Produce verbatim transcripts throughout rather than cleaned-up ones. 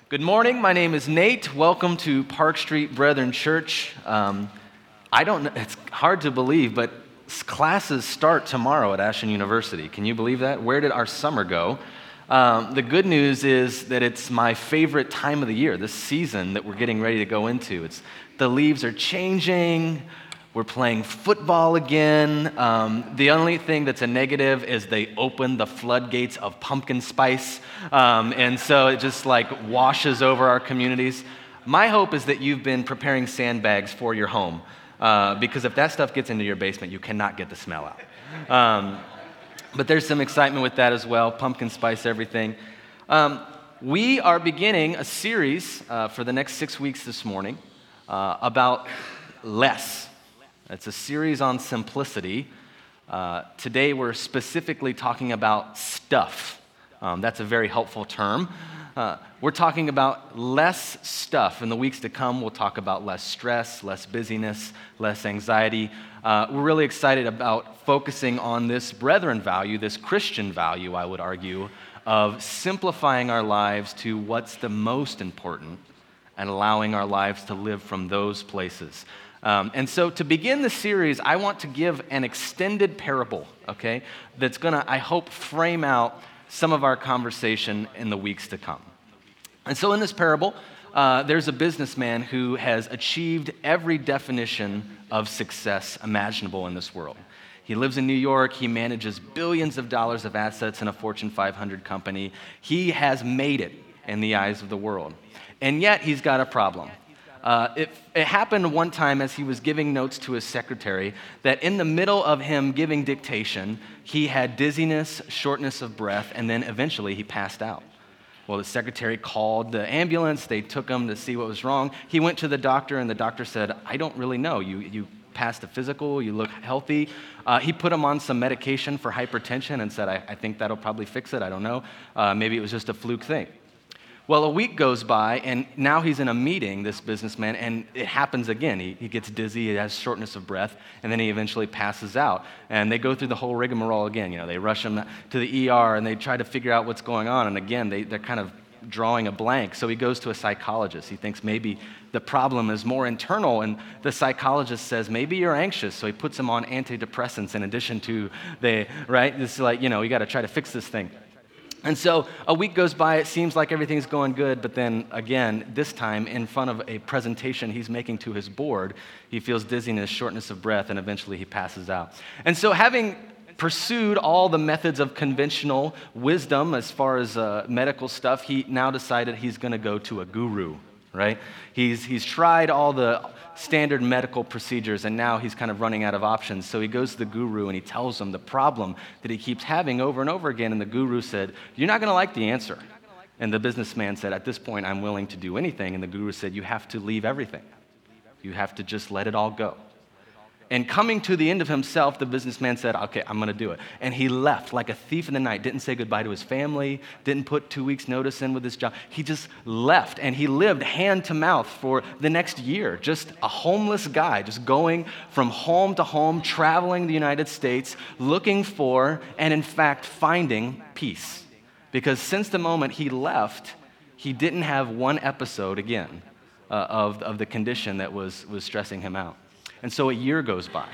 Good morning. My name is Nate. Welcome to Park Street Brethren Church. Um, I don't know, it's hard to believe, but classes start tomorrow at Ashland University. Can you believe that? Where did our summer go? Um, the good news is that it's my favorite time of the year, this season that we're getting ready to go into. It's the leaves are changing. We're playing football again. Um, the only thing that's a negative is they open the floodgates of pumpkin spice. Um, and so it just like washes over our communities. My hope is that you've been preparing sandbags for your home. Uh, because if that stuff gets into your basement, you cannot get the smell out. Um, but there's some excitement with that as well. Pumpkin spice, everything. Um, we are beginning a series uh, for the next six weeks this morning uh, about less. It's a series on simplicity. Uh, today we're specifically talking about stuff. Um, that's a very helpful term. Uh, we're talking about less stuff. In the weeks to come, we'll talk about less stress, less busyness, less anxiety. Uh, we're really excited about focusing on this brethren value, this Christian value, I would argue, of simplifying our lives to what's the most important and allowing our lives to live from those places. Um, and so to begin the series, I want to give an extended parable, okay, that's going to, I hope, frame out some of our conversation in the weeks to come. And so in this parable, uh, there's a businessman who has achieved every definition of success imaginable in this world. He lives in New York. He manages billions of dollars of assets in a Fortune five hundred company. He has made it in the eyes of the world. And yet he's got a problem. Uh, it, it happened one time as he was giving notes to his secretary that in the middle of him giving dictation, he had dizziness, shortness of breath, and then eventually he passed out. Well, the secretary called the ambulance. They took him to see what was wrong. He went to the doctor, and the doctor said, I don't really know. You, you passed a physical. You look healthy. Uh, he put him on some medication for hypertension and said, I, I think that'll probably fix it. I don't know. Uh, maybe it was just a fluke thing. Well, a week goes by, and now he's in a meeting, this businessman, and it happens again. He, he gets dizzy, he has shortness of breath, and then he eventually passes out. And they go through the whole rigmarole again. You know, they rush him to the E R, and they try to figure out what's going on. And again, they, they're kind of drawing a blank. So he goes to a psychologist. He thinks maybe the problem is more internal, and the psychologist says, maybe you're anxious. So he puts him on antidepressants in addition to the, right? It's like, you know, you got to try to fix this thing. And so a week goes by, it seems like everything's going good, but then again, this time in front of a presentation he's making to his board, he feels dizziness, shortness of breath, and eventually he passes out. And so having pursued all the methods of conventional wisdom as far as uh, medical stuff, he now decided he's going to go to a guru, right? He's, he's tried all the standard medical procedures, and now he's kind of running out of options. So he goes to the guru and he tells him the problem that he keeps having over and over again. And the guru said, you're not going to like the answer. And the businessman said, at this point, I'm willing to do anything. And the guru said, you have to leave everything. You have to just let it all go. And coming to the end of himself, the businessman said, okay, I'm going to do it. And he left like a thief in the night, didn't say goodbye to his family, didn't put two weeks' notice in with his job. He just left, and he lived hand to mouth for the next year, just a homeless guy, just going from home to home, traveling the United States, looking for, and in fact, finding peace. Because since the moment he left, he didn't have one episode again uh, of, of the condition that was, was stressing him out. And so a year goes by,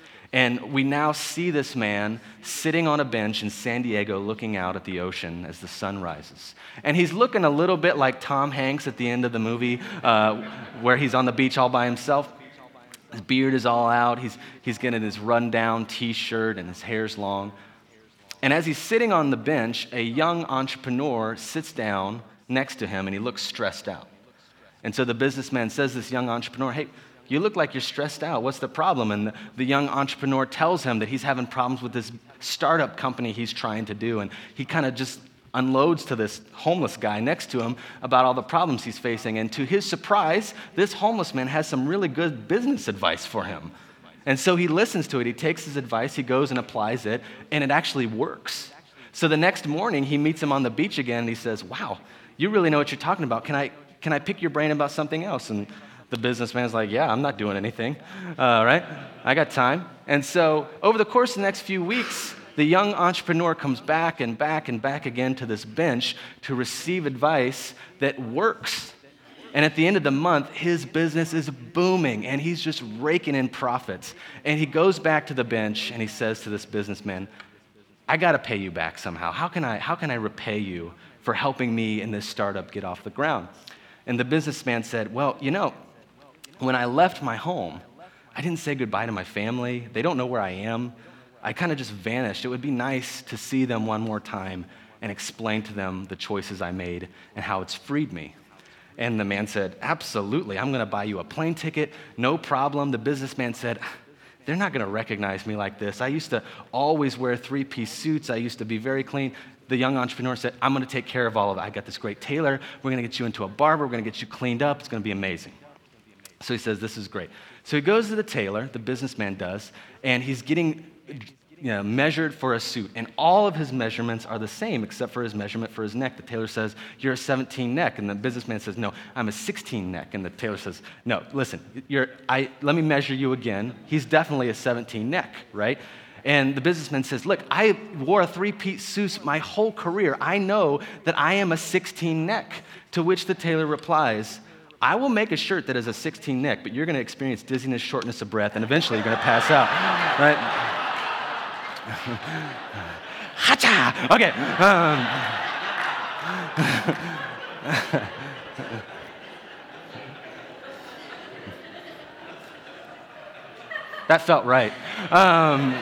and we now see this man sitting on a bench in San Diego looking out at the ocean as the sun rises. And he's looking a little bit like Tom Hanks at the end of the movie uh, where he's on the beach all by himself. His beard is all out. He's, he's getting his rundown T-shirt, and his hair's long. And as he's sitting on the bench, a young entrepreneur sits down next to him, and he looks stressed out. And so the businessman says to this young entrepreneur, hey, you look like you're stressed out. What's the problem? And the, the young entrepreneur tells him that he's having problems with this startup company he's trying to do. And he kind of just unloads to this homeless guy next to him about all the problems he's facing. And to his surprise, this homeless man has some really good business advice for him. And so he listens to it. He takes his advice. He goes and applies it. And it actually works. So the next morning, he meets him on the beach again. And he says, wow, you really know what you're talking about. Can I, can I pick your brain about something else? And the businessman's like, yeah, I'm not doing anything, uh, right? I got time. And so over the course of the next few weeks, the young entrepreneur comes back and back and back again to this bench to receive advice that works. And at the end of the month, his business is booming and he's just raking in profits. And he goes back to the bench and he says to this businessman, I got to pay you back somehow. How can I, how can I repay you for helping me in this startup get off the ground? And the businessman said, well, you know, when I left my home, I didn't say goodbye to my family. They don't know where I am. I kind of just vanished. It would be nice to see them one more time and explain to them the choices I made and how it's freed me. And the man said, absolutely, I'm going to buy you a plane ticket, no problem. The businessman said, they're not going to recognize me like this. I used to always wear three-piece suits. I used to be very clean. The young entrepreneur said, I'm going to take care of all of it. I got this great tailor. We're going to get you into a barber. We're going to get you cleaned up. It's going to be amazing. So he says, this is great. So he goes to the tailor, the businessman does, and he's getting you know, measured for a suit. And all of his measurements are the same except for his measurement for his neck. The tailor says, you're a seventeen neck. And the businessman says, no, I'm a sixteen neck. And the tailor says, no, listen, you're, I, let me measure you again. He's definitely a seventeen neck, right? And the businessman says, look, I wore a three-piece suit my whole career. I know that I am a sixteen neck. To which the tailor replies, I will make a shirt that is a sixteen neck, but you're going to experience dizziness, shortness of breath, and eventually you're going to pass out, right? Hacha! Okay. Um, that felt right. Um,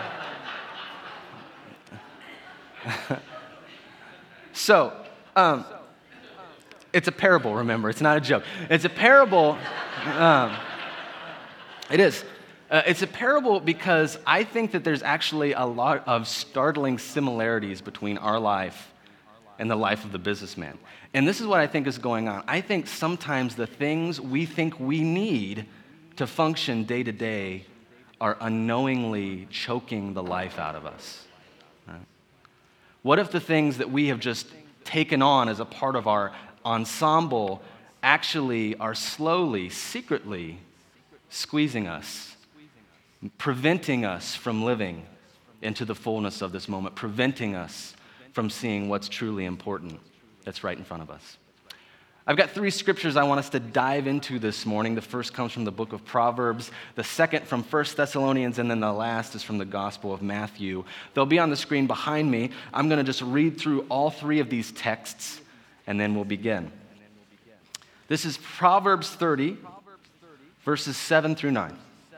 so, um, it's a parable, remember. It's not a joke. It's a parable. Um, it is. Uh, it's a parable because I think that there's actually a lot of startling similarities between our life and the life of the businessman. And this is what I think is going on. I think sometimes the things we think we need to function day to day are unknowingly choking the life out of us. Right? What if the things that we have just taken on as a part of our ensemble actually are slowly, secretly squeezing us, preventing us from living into the fullness of this moment, preventing us from seeing what's truly important that's right in front of us. I've got three scriptures I want us to dive into this morning. The first comes from the book of Proverbs, the second from First Thessalonians, and then the last is from the Gospel of Matthew. They'll be on the screen behind me. I'm going to just read through all three of these texts, and then we'll begin. This is Proverbs thirty, verses seven through nine.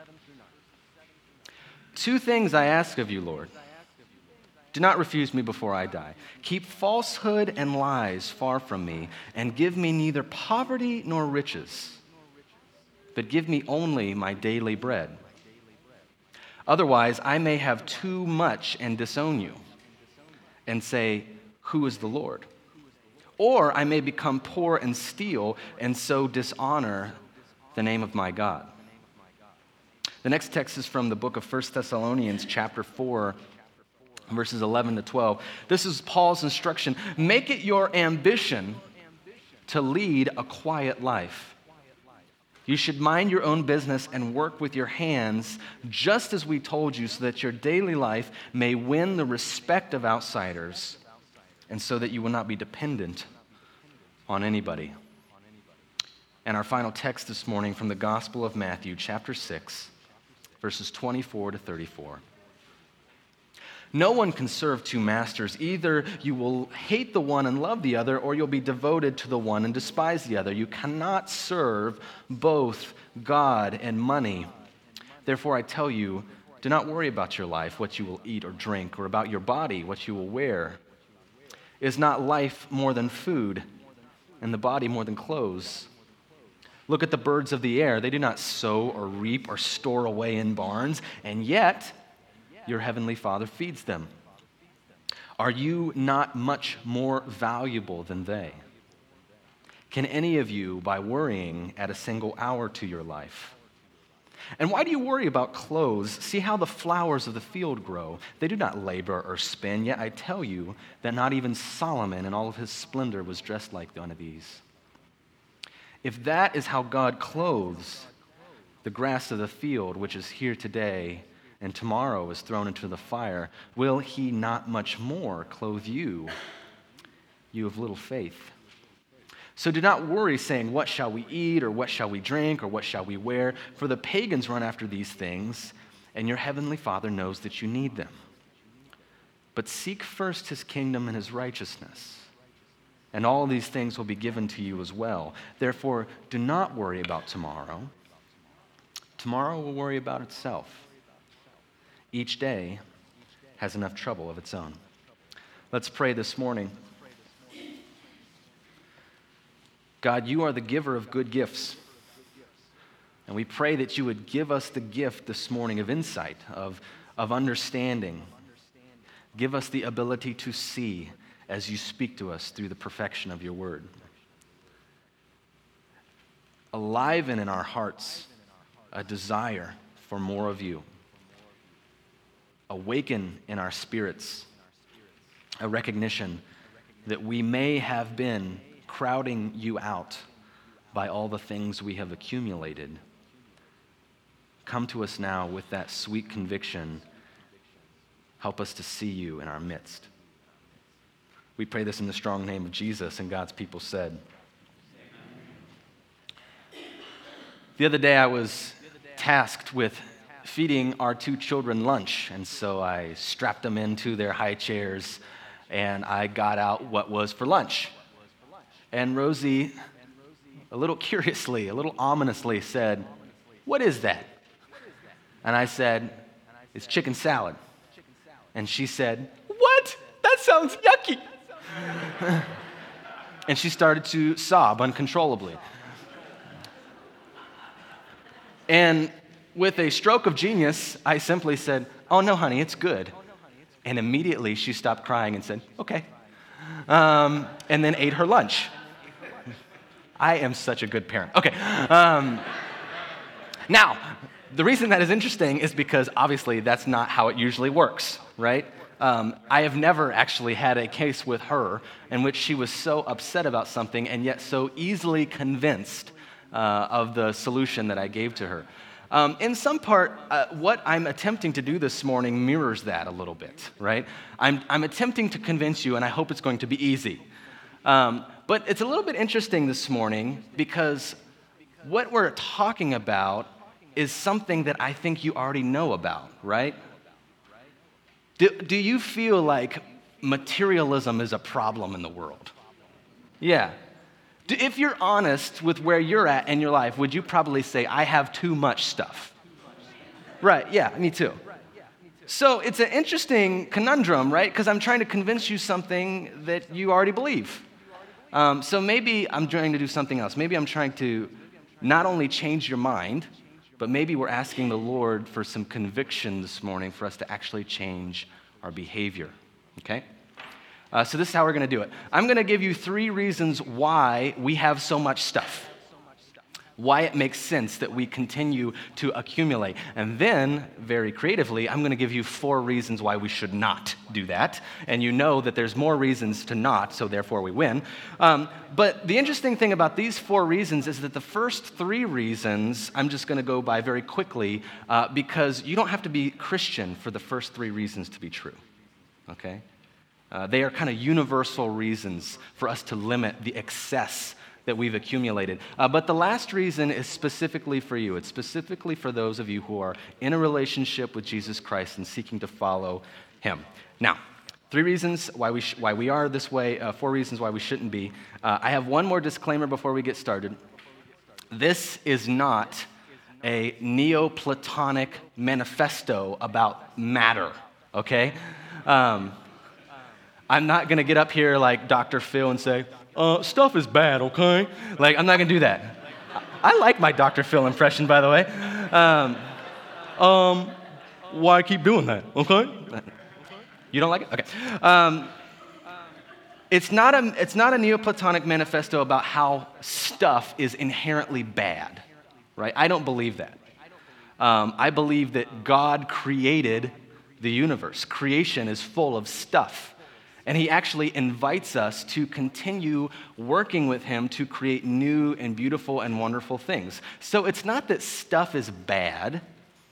Two things I ask of you, Lord. Do not refuse me before I die. Keep falsehood and lies far from me, and give me neither poverty nor riches, but give me only my daily bread. Otherwise, I may have too much and disown you, and say, who is the Lord? Or I may become poor and steal, and so dishonor the name of my God. The next text is from the book of First Thessalonians, chapter four, verses eleven to twelve. This is Paul's instruction. Make it your ambition to lead a quiet life. You should mind your own business and work with your hands, just as we told you, so that your daily life may win the respect of outsiders, and so that you will not be dependent on anybody. And our final text this morning from the Gospel of Matthew, chapter six, verses twenty-four to thirty-four. No one can serve two masters. Either you will hate the one and love the other, or you'll be devoted to the one and despise the other. You cannot serve both God and money. Therefore, I tell you, do not worry about your life, what you will eat or drink, or about your body, what you will wear. Is not life more than food, and the body more than clothes? Look at the birds of the air. They do not sow or reap or store away in barns, and yet your heavenly Father feeds them. Are you not much more valuable than they? Can any of you, by worrying, add a single hour to your life? And why do you worry about clothes? See how the flowers of the field grow. They do not labor or spin, yet I tell you that not even Solomon in all of his splendor was dressed like one of these. If that is how God clothes the grass of the field, which is here today and tomorrow is thrown into the fire, will he not much more clothe you, you of little faith? So do not worry, saying, what shall we eat, or what shall we drink, or what shall we wear? For the pagans run after these things, and your heavenly Father knows that you need them. But seek first his kingdom and his righteousness, and all these things will be given to you as well. Therefore, do not worry about tomorrow. Tomorrow will worry about itself. Each day has enough trouble of its own. Let's pray this morning. God, you are the giver of good gifts. And we pray that you would give us the gift this morning of insight, of, of understanding. Give us the ability to see as you speak to us through the perfection of your word. Aliven in our hearts a desire for more of you. Awaken in our spirits a recognition that we may have been crowding you out by all the things we have accumulated. Come to us now with that sweet conviction. Help us to see you in our midst. We pray this in the strong name of Jesus, and God's people said. Amen. The other day I was tasked with feeding our two children lunch, and so I strapped them into their high chairs, and I got out what was for lunch. And Rosie, a little curiously, a little ominously said, "What is that?" And I said, "It's chicken salad." And she said, "What? That sounds yucky." And she started to sob uncontrollably. And with a stroke of genius, I simply said, "Oh no, honey, it's good." And immediately she stopped crying and said, "Okay." Um, and then ate her lunch. I am such a good parent. Okay. Um, now, the reason that is interesting is because obviously that's not how it usually works, right? Um, I have never actually had a case with her in which she was so upset about something and yet so easily convinced uh, of the solution that I gave to her. Um, in some part, uh, what I'm attempting to do this morning mirrors that a little bit, right? I'm, I'm attempting to convince you, and I hope it's going to be easy. Um, but it's a little bit interesting this morning because what we're talking about is something that I think you already know about, right? Do, do you feel like materialism is a problem in the world? Yeah. Do, if you're honest with where you're at in your life, would you probably say, I have too much stuff? Right, yeah, me too. So it's an interesting conundrum, right? Because I'm trying to convince you something that you already believe. Um, so maybe I'm trying to do something else. Maybe I'm trying to not only change your mind, but maybe we're asking the Lord for some conviction this morning for us to actually change our behavior, okay? Uh, so this is how we're going to do it. I'm going to give you three reasons why we have so much stuff, why it makes sense that we continue to accumulate. And then, very creatively, I'm going to give you four reasons why we should not do that. And you know that there's more reasons to not, so therefore we win. Um, but the interesting thing about these four reasons is that the first three reasons I'm just going to go by very quickly uh, because you don't have to be Christian for the first three reasons to be true, okay? Uh, they are kind of universal reasons for us to limit the excess that we've accumulated. Uh, but the last reason is specifically for you. It's specifically for those of you who are in a relationship with Jesus Christ and seeking to follow him. Now, three reasons why we sh- why we are this way, uh, four reasons why we shouldn't be. Uh, I have one more disclaimer before we get started. This is not a Neoplatonic manifesto about matter, okay? Um, I'm not going to get up here like Doctor Phil and say, Uh, stuff is bad, okay? Like, I'm not going to do that. I like my Doctor Phil impression, by the way. Um, um, why keep doing that, okay? You don't like it? Okay. Um, it's not a, it's not a Neoplatonic manifesto about how stuff is inherently bad, right? I don't believe that. Um, I believe that God created the universe. Creation is full of stuff. And he actually invites us to continue working with him to create new and beautiful and wonderful things. So it's not that stuff is bad.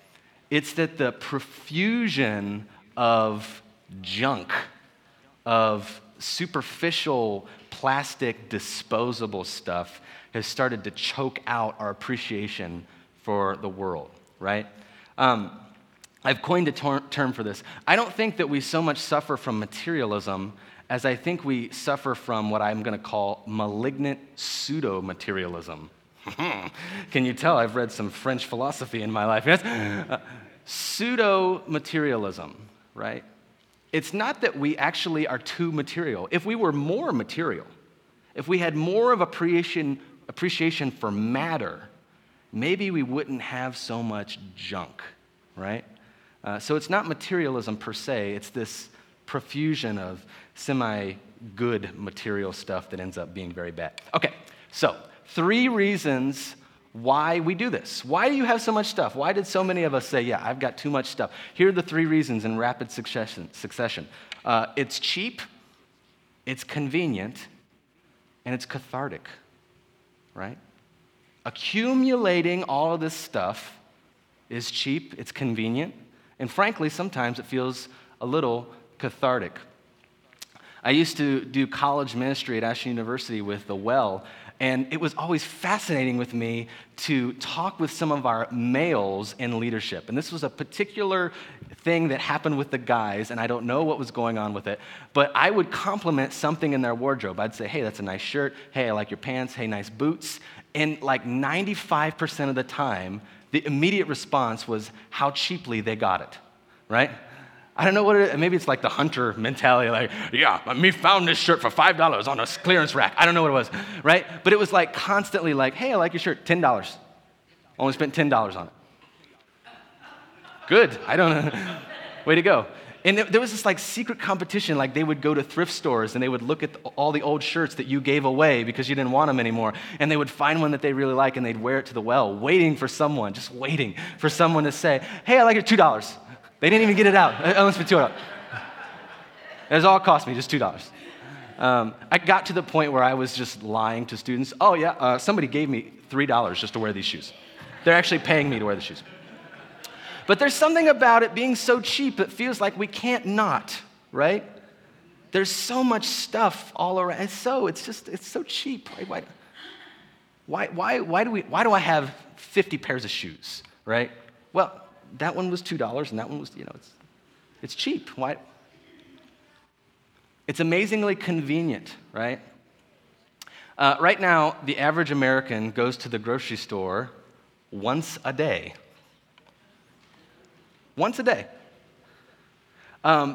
It's that the profusion of junk, of superficial, plastic, disposable stuff has started to choke out our appreciation for the world, right? Um, I've coined a ter- term for this. I don't think that we so much suffer from materialism as I think we suffer from what I'm going to call malignant pseudo-materialism. Can you tell I've read some French philosophy in my life? Yes? Uh, pseudo-materialism, right? It's not that we actually are too material. If we were more material, if we had more of appreciation, appreciation for matter, maybe we wouldn't have so much junk, right? Uh, so it's not materialism per se, it's this profusion of semi-good material stuff that ends up being very bad. Okay, so three reasons why we do this. Why do you have so much stuff? Why did so many of us say, yeah, I've got too much stuff? Here are the three reasons in rapid succession. succession. Uh, it's cheap, it's convenient, and it's cathartic, right? Accumulating all of this stuff is cheap, it's convenient, and frankly, sometimes it feels a little cathartic. I used to do college ministry at Ashland University with The Well, and it was always fascinating with me to talk with some of our males in leadership. And this was a particular thing that happened with the guys, and I don't know what was going on with it, but I would compliment something in their wardrobe. I'd say, hey, that's a nice shirt. Hey, I like your pants. Hey, nice boots. And like ninety-five percent of the time, the immediate response was how cheaply they got it, right? I don't know what it is. Maybe it's like the hunter mentality, like, yeah, me found this shirt for five dollars on a clearance rack. I don't know what it was, right? But it was like constantly like, hey, I like your shirt, ten dollars. Only spent ten dollars on it. Good, I don't know. Way to go. And there was this like secret competition, like they would go to thrift stores and they would look at all the old shirts that you gave away because you didn't want them anymore, and they would find one that they really like and they'd wear it to the well, waiting for someone, just waiting for someone to say, hey, I like your two dollars. They didn't even get it out. I only spent two dollars. It all cost me just two dollars. Um, I got to the point where I was just lying to students. Oh, yeah, uh, somebody gave me three dollars just to wear these shoes. They're actually paying me to wear the shoes. But there's something about it being so cheap, it feels like we can't not, right? There's so much stuff all around. It's so, it's just, it's so cheap. Why, why, why, why, do we, why do I have fifty pairs of shoes, right? Well, that one was two dollars, and that one was, you know, it's, it's cheap. Why? It's amazingly convenient, right? Uh, right now, the average American goes to the grocery store once a day. Once a day. Um,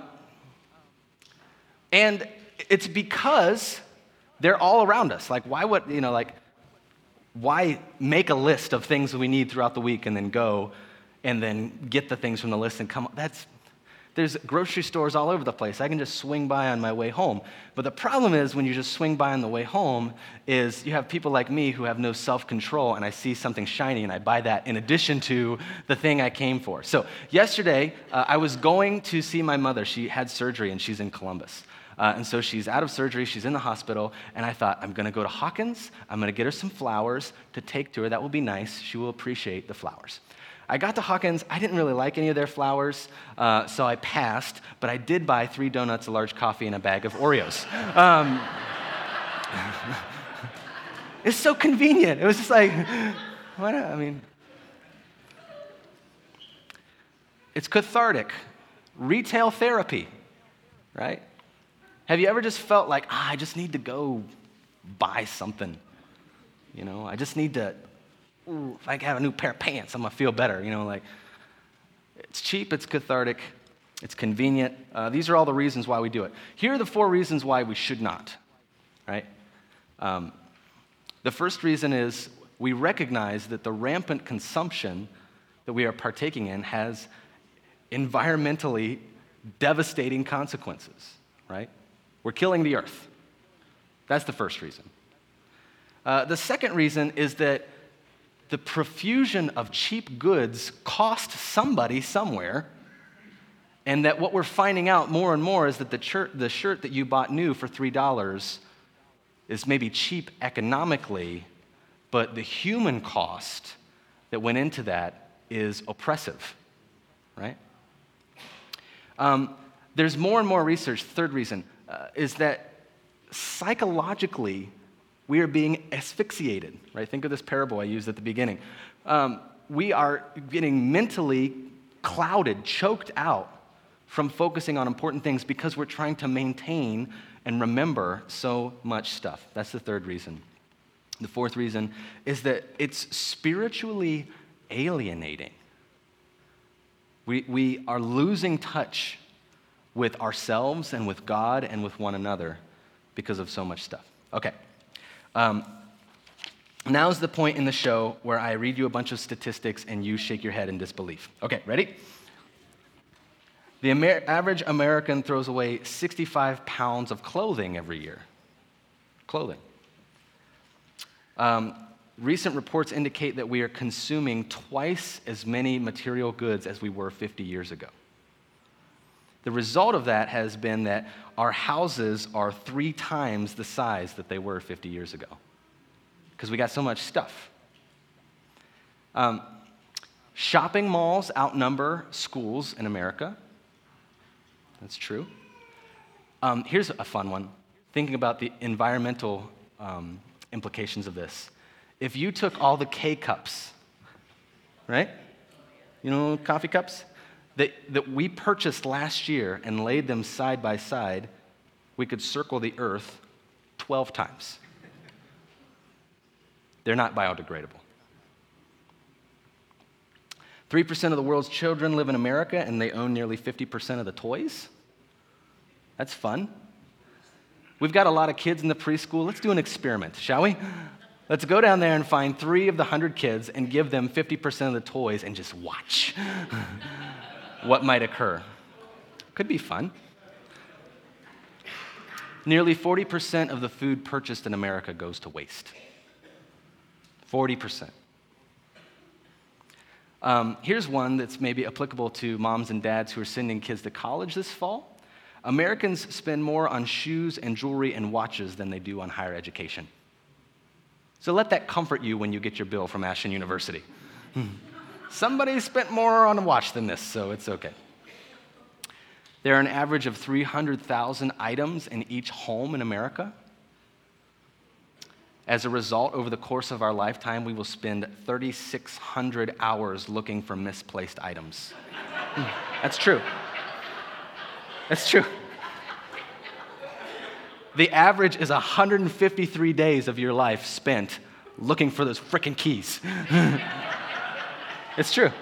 and it's because they're all around us. Like, why would, you know, like, why make a list of things we need throughout the week and then go and then get the things from the list and come? That's, there's grocery stores all over the place. I can just swing by on my way home. But the problem is when you just swing by on the way home is you have people like me who have no self-control, and I see something shiny and I buy that in addition to the thing I came for. So yesterday, uh, I was going to see my mother. She had surgery and she's in Columbus. Uh, and so she's out of surgery, she's in the hospital, and I thought, I'm gonna go to Hawkins, I'm gonna get her some flowers to take to her. That will be nice. She will appreciate the flowers. I got to Hawkins, I didn't really like any of their flowers, uh, so I passed, but I did buy three donuts, a large coffee, and a bag of Oreos. Um, it's so convenient. It was just like, why not? I mean, it's cathartic. Retail therapy, right? Have you ever just felt like, ah, I just need to go buy something? You know, I just need to, ooh, if I have a new pair of pants, I'm gonna feel better. You know, like, it's cheap, it's cathartic, it's convenient. Uh, these are all the reasons why we do it. Here are the four reasons why we should not, right? Um, the first reason is we recognize that the rampant consumption that we are partaking in has environmentally devastating consequences, right? We're killing the earth. That's the first reason. Uh, the second reason is that the profusion of cheap goods cost somebody somewhere, and that what we're finding out more and more is that the, chir- the shirt that you bought new for three dollars is maybe cheap economically, but the human cost that went into that is oppressive, right? Um, there's more and more research, third reason, uh, is that psychologically, we are being asphyxiated, right? Think of this parable I used at the beginning. Um, we are getting mentally clouded, choked out from focusing on important things because we're trying to maintain and remember so much stuff. That's the third reason. The fourth reason is that it's spiritually alienating. We, we are losing touch with ourselves and with God and with one another because of so much stuff. Okay. Um, now's the point in the show where I read you a bunch of statistics and you shake your head in disbelief. Okay, ready? The Amer- average American throws away sixty-five pounds of clothing every year. Clothing. Um, recent reports indicate that we are consuming twice as many material goods as we were fifty years ago. The result of that has been that our houses are three times the size that they were fifty years ago because we got so much stuff. Um, shopping malls outnumber schools in America. That's true. Um, here's a fun one. Thinking about the environmental um, implications of this. If you took all the K-cups, right? You know, coffee cups? That, that we purchased last year and laid them side by side, we could circle the earth twelve times. They're not biodegradable. three percent of the world's children live in America, and they own nearly fifty percent of the toys. That's fun. We've got a lot of kids in the preschool. Let's do an experiment, shall we? Let's go down there and find three of the one hundred kids and give them fifty percent of the toys and just watch what might occur. Could be fun. Nearly forty percent of the food purchased in America goes to waste. forty percent. Um, here's one that's maybe applicable to moms and dads who are sending kids to college this fall. Americans spend more on shoes and jewelry and watches than they do on higher education. So let that comfort you when you get your bill from Ashland University. Somebody spent more on a watch than this, so it's okay. There are an average of three hundred thousand items in each home in America. As a result, over the course of our lifetime, we will spend three thousand six hundred hours looking for misplaced items. That's true. That's true. The average is one hundred fifty-three days of your life spent looking for those frickin' keys. It's true.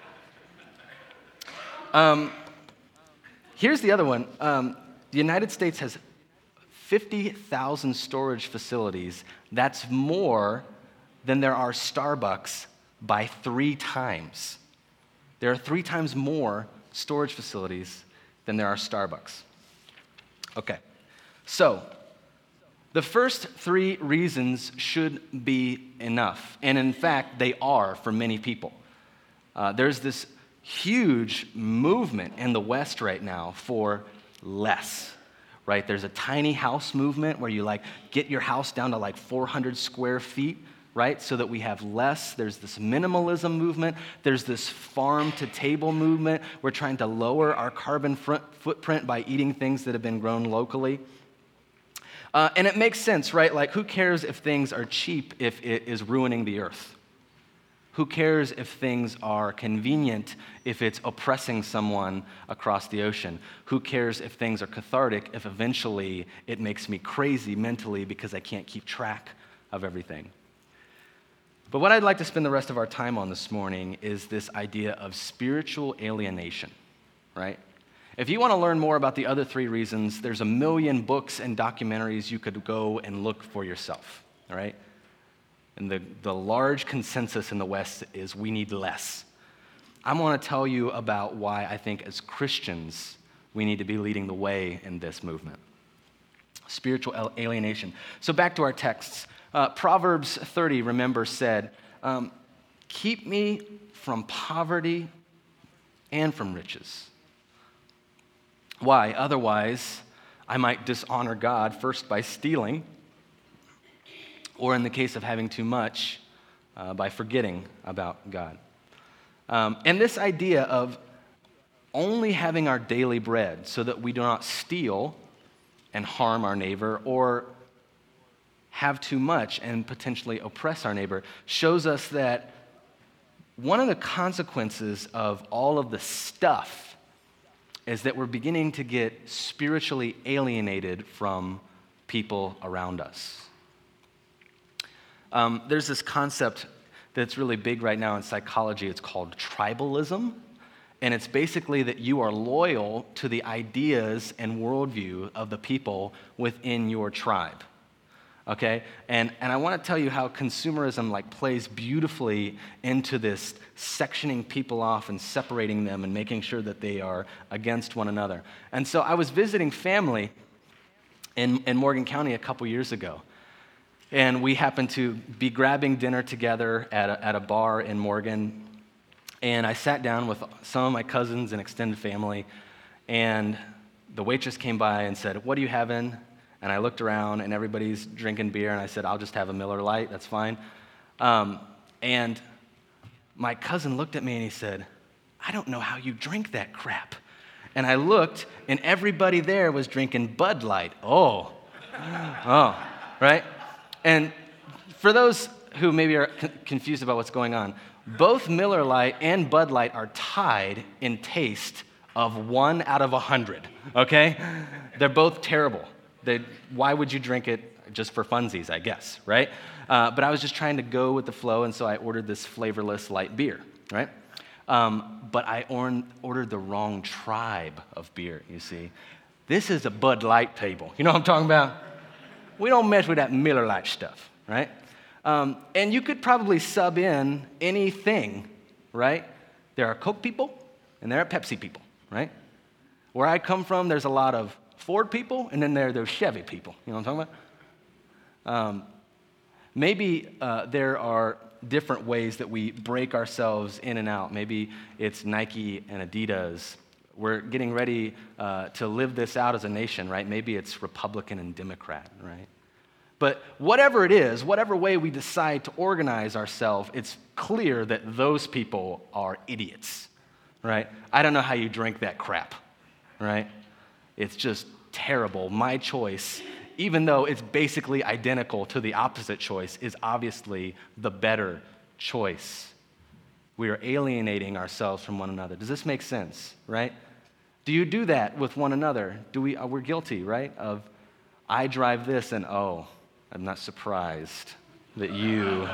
Um, here's the other one. Um, the United States has fifty thousand storage facilities. That's more than there are Starbucks by three times. There are three times more storage facilities than there are Starbucks. Okay, so the first three reasons should be enough, and in fact, they are for many people. Uh, there's this huge movement in the West right now for less, right? There's a tiny house movement where you like get your house down to like four hundred square feet, right? So that we have less. There's this minimalism movement. There's this farm-to-table movement. We're trying to lower our carbon front footprint by eating things that have been grown locally. Uh, and it makes sense, right? Like, who cares if things are cheap if it is ruining the earth? Who cares if things are convenient if it's oppressing someone across the ocean? Who cares if things are cathartic if eventually it makes me crazy mentally because I can't keep track of everything? But what I'd like to spend the rest of our time on this morning is this idea of spiritual alienation, right? If you want to learn more about the other three reasons, there's a million books and documentaries you could go and look for yourself, all right? And the, the large consensus in the West is we need less. I want to tell you about why I think as Christians we need to be leading the way in this movement. Spiritual alienation. So back to our texts. Uh, Proverbs thirty, remember, said, um, keep me from poverty and from riches. Why? Otherwise, I might dishonor God first by stealing, or in the case of having too much, uh, by forgetting about God. Um, and this idea of only having our daily bread so that we do not steal and harm our neighbor or have too much and potentially oppress our neighbor shows us that one of the consequences of all of the stuff is that we're beginning to get spiritually alienated from people around us. Um, there's this concept that's really big right now in psychology. It's called tribalism. And it's basically that you are loyal to the ideas and worldview of the people within your tribe. Okay? And and I want to tell you how consumerism like plays beautifully into this sectioning people off and separating them and making sure that they are against one another. And so I was visiting family in, in Morgan County a couple years ago. And we happened to be grabbing dinner together at a, at a bar in Morgan. And I sat down with some of my cousins and extended family, and the waitress came by and said, "What are you having?" And I looked around, and everybody's drinking beer, and I said, "I'll just have a Miller Lite, that's fine." Um, and my cousin looked at me and he said, "I don't know how you drink that crap." And I looked, and everybody there was drinking Bud Light. Oh, oh, right? And for those who maybe are c- confused about what's going on, both Miller Lite and Bud Light are tied in taste of one out of a hundred, okay? They're both terrible. They, why would you drink it? Just for funsies, I guess, right? Uh, but I was just trying to go with the flow, and so I ordered this flavorless light beer, right? Um, but I or- ordered the wrong tribe of beer, you see. This is a Bud Light table. You know what I'm talking about? We don't mess with that Miller Lite stuff, right? Um, and you could probably sub in anything, right? There are Coke people and there are Pepsi people, right? Where I come from, there's a lot of Ford people and then there are those Chevy people. You know what I'm talking about? Um, maybe uh, there are different ways that we break ourselves in and out. Maybe it's Nike and Adidas. We're getting ready uh, to live this out as a nation, right? Maybe it's Republican and Democrat, right? But whatever it is, whatever way we decide to organize ourselves, it's clear that those people are idiots, right? I don't know how you drink that crap, right? It's just terrible. My choice, even though it's basically identical to the opposite choice, is obviously the better choice. We are alienating ourselves from one another. Does this make sense, right? Do you do that with one another? Do we? We're guilty, right? Of, I drive this and, oh, I'm not surprised that you...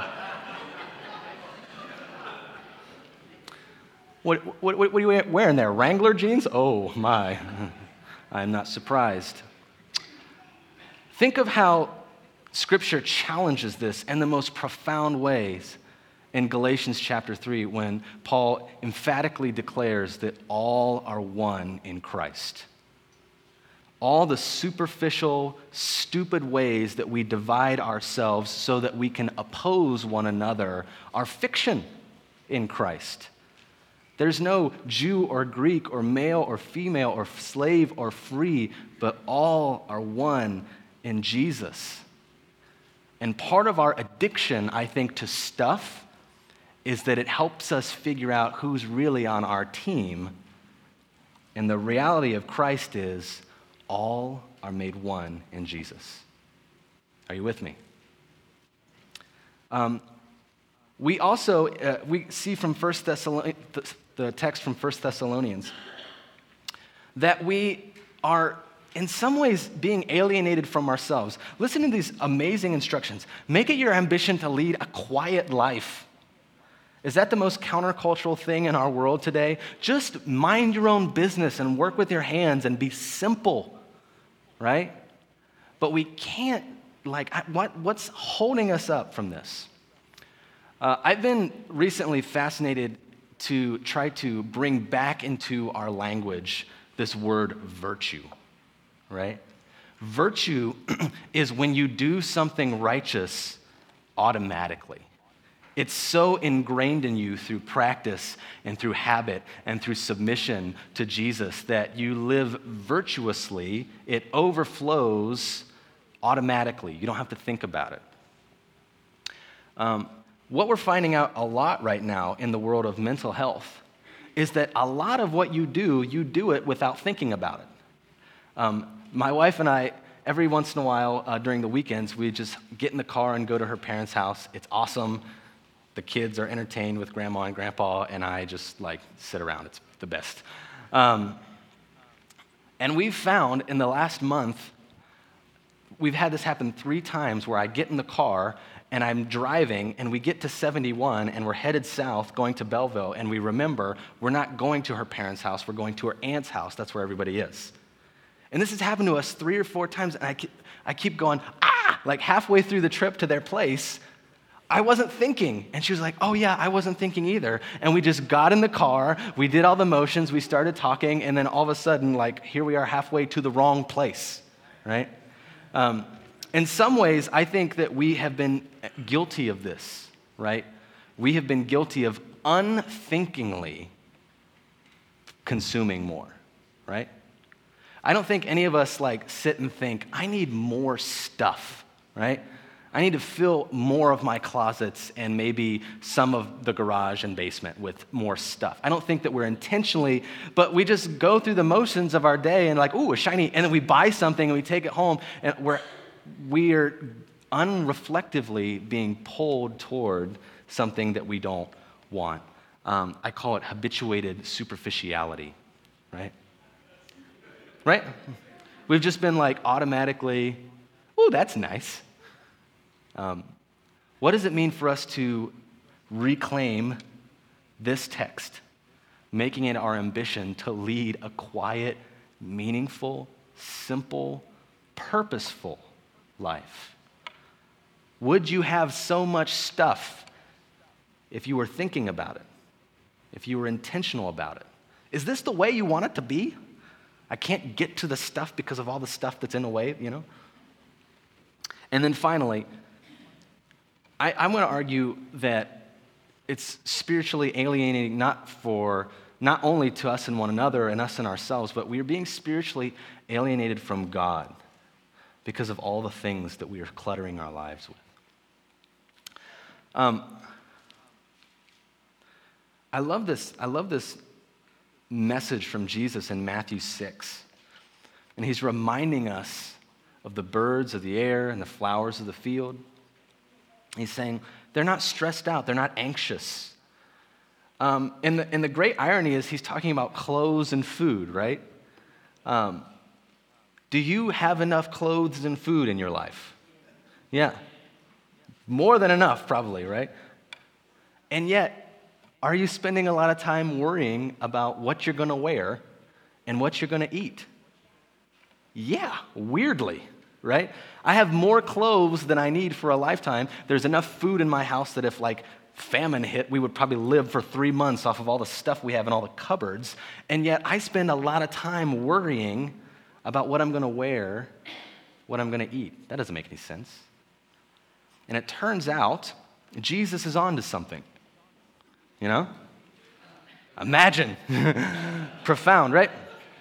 what, what, what are you wearing there? Wrangler jeans? Oh, my. I'm not surprised. Think of how Scripture challenges this in the most profound ways in Galatians chapter three when Paul emphatically declares that all are one in Christ. All the superficial, stupid ways that we divide ourselves so that we can oppose one another are fiction in Christ. There's no Jew or Greek or male or female or slave or free, but all are one in Jesus. And part of our addiction, I think, to stuff is that it helps us figure out who's really on our team. And the reality of Christ is all are made one in Jesus. Are you with me? Um, we also, uh, we see from First Thessalonians, the text from First Thessalonians, that we are in some ways being alienated from ourselves. Listen to these amazing instructions. Make it your ambition to lead a quiet life. Is that the most countercultural thing in our world today? Just mind your own business and work with your hands and be simple, right? But we can't, like, what, what's holding us up from this? Uh, I've been recently fascinated to try to bring back into our language this word virtue, right? Virtue is when you do something righteous automatically. It's so ingrained in you through practice and through habit and through submission to Jesus that you live virtuously. It overflows automatically. You don't have to think about it. Um, what we're finding out a lot right now in the world of mental health is that a lot of what you do, you do it without thinking about it. Um, my wife and I, every once in a while uh, during the weekends, we just get in the car and go to her parents' house. It's awesome. The kids are entertained with grandma and grandpa, and I just like sit around. It's the best. Um, and we've found in the last month, we've had this happen three times where I get in the car and I'm driving and we get to seventy-one and we're headed south going to Belleville, and we remember we're not going to her parents' house, we're going to her aunt's house. That's where everybody is. And this has happened to us three or four times, and I keep, I keep going, ah, like halfway through the trip to their place, I wasn't thinking. And she was like, oh yeah, I wasn't thinking either. And we just got in the car, we did all the motions, we started talking, and then all of a sudden, like, here we are halfway to the wrong place, right? Um, in some ways, I think that we have been guilty of this, right? We have been guilty of unthinkingly consuming more, right? I don't think any of us like sit and think, I need more stuff, right? I need to fill more of my closets and maybe some of the garage and basement with more stuff. I don't think that we're intentionally, but we just go through the motions of our day and like, ooh, a shiny, and then we buy something and we take it home, and we're we're unreflectively being pulled toward something that we don't want. Um, I call it habituated superficiality, right? Right? We've just been like automatically, ooh, that's nice. Um, what does it mean for us to reclaim this text, making it our ambition to lead a quiet, meaningful, simple, purposeful life? Would you have so much stuff if you were thinking about it, if you were intentional about it? Is this the way you want it to be? I can't get to the stuff because of all the stuff that's in the way, you know? And then finally, I, I'm going to argue that it's spiritually alienating not for, not only to us and one another and us and ourselves, but we are being spiritually alienated from God because of all the things that we are cluttering our lives with. Um, I love this, I love this message from Jesus in Matthew six. And he's reminding us of the birds of the air and the flowers of the field. He's saying they're not stressed out, they're not anxious. Um, and, the, and the great irony is he's talking about clothes and food, right? Um, do you have enough clothes and food in your life? Yeah. More than enough, probably, right? And yet, are you spending a lot of time worrying about what you're going to wear and what you're going to eat? Yeah, weirdly, right? I have more clothes than I need for a lifetime. There's enough food in my house that if like famine hit, we would probably live for three months off of all the stuff we have in all the cupboards. And yet I spend a lot of time worrying about what I'm going to wear, what I'm going to eat. That doesn't make any sense. And it turns out Jesus is on to something. You know? Imagine. Profound, right?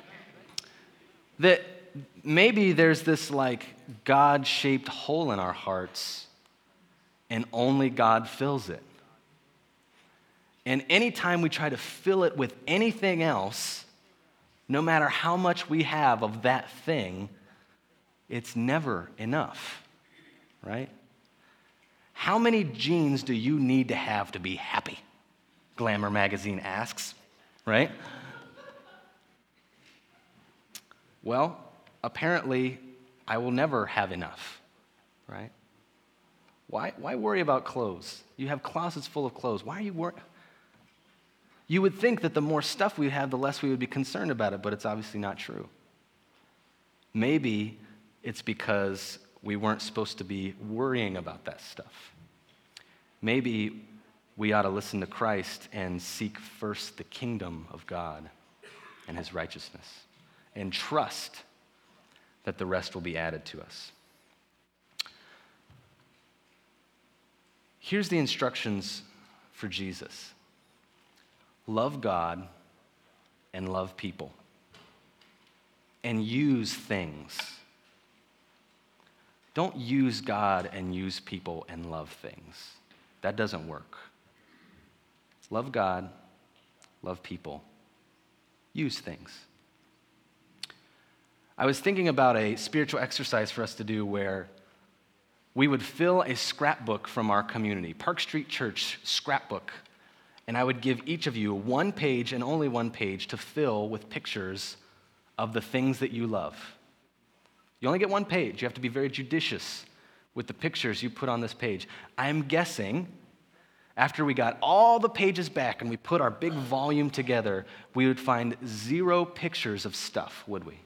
That maybe there's this like God-shaped hole in our hearts and only God fills it. And anytime we try to fill it with anything else, no matter how much we have of that thing, it's never enough, right? How many jeans do you need to have to be happy? Glamour magazine asks, right? Well, apparently, I will never have enough, right? Why, why worry about clothes? You have closets full of clothes. Why are you worried? You would think that the more stuff we have, the less we would be concerned about it, but it's obviously not true. Maybe it's because we weren't supposed to be worrying about that stuff. Maybe we ought to listen to Christ and seek first the kingdom of God and his righteousness and trust that the rest will be added to us. Here's the instructions for Jesus. Love God and love people and use things. Don't use God and use people and love things. That doesn't work. Love God, love people, use things. I was thinking about a spiritual exercise for us to do where we would fill a scrapbook from our community, Park Street Church scrapbook, and I would give each of you one page and only one page to fill with pictures of the things that you love. You only get one page. You have to be very judicious with the pictures you put on this page. I'm guessing after we got all the pages back and we put our big volume together, we would find zero pictures of stuff, would we?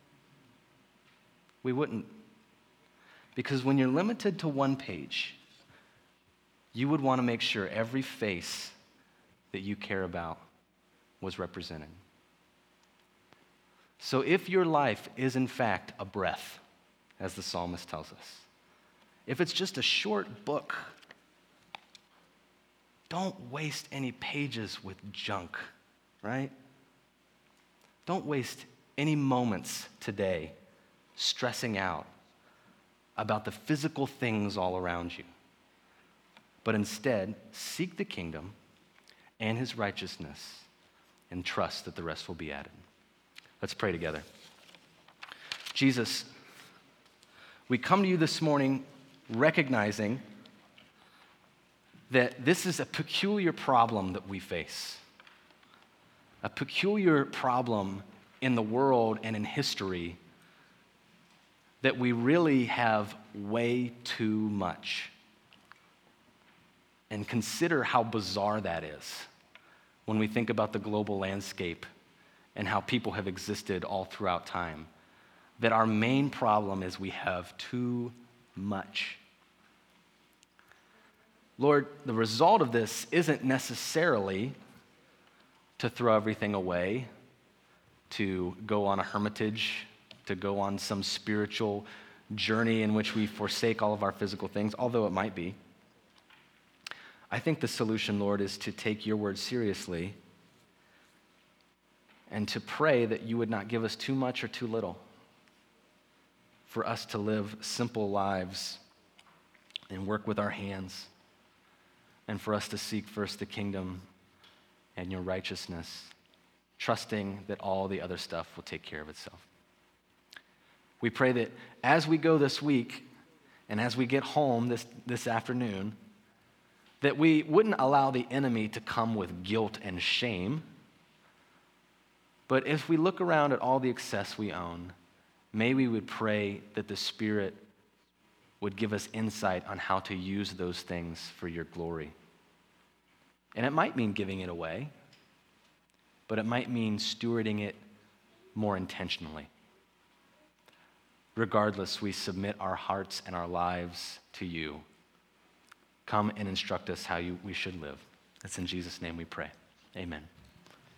We wouldn't. Because when you're limited to one page, you would want to make sure every face that you care about was represented. So if your life is in fact a breath, as the psalmist tells us, if it's just a short book, don't waste any pages with junk, right? Don't waste any moments today stressing out about the physical things all around you. But instead, seek the kingdom and his righteousness and trust that the rest will be added. Let's pray together. Jesus, we come to you this morning recognizing that this is a peculiar problem that we face, a peculiar problem in the world and in history that we really have way too much. And consider how bizarre that is when we think about the global landscape and how people have existed all throughout time. That our main problem is we have too much. Lord, the result of this isn't necessarily to throw everything away, to go on a hermitage, to go on some spiritual journey in which we forsake all of our physical things, although it might be. I think the solution, Lord, is to take your word seriously and to pray that you would not give us too much or too little, for us to live simple lives and work with our hands, and for us to seek first the kingdom and your righteousness, trusting that all the other stuff will take care of itself. We pray that as we go this week and as we get home this, this afternoon, that we wouldn't allow the enemy to come with guilt and shame, but if we look around at all the excess we own, may we would pray that the Spirit would give us insight on how to use those things for your glory. And it might mean giving it away, but it might mean stewarding it more intentionally. Regardless, we submit our hearts and our lives to you. Come and instruct us how you, we should live. It's in Jesus' name we pray. Amen.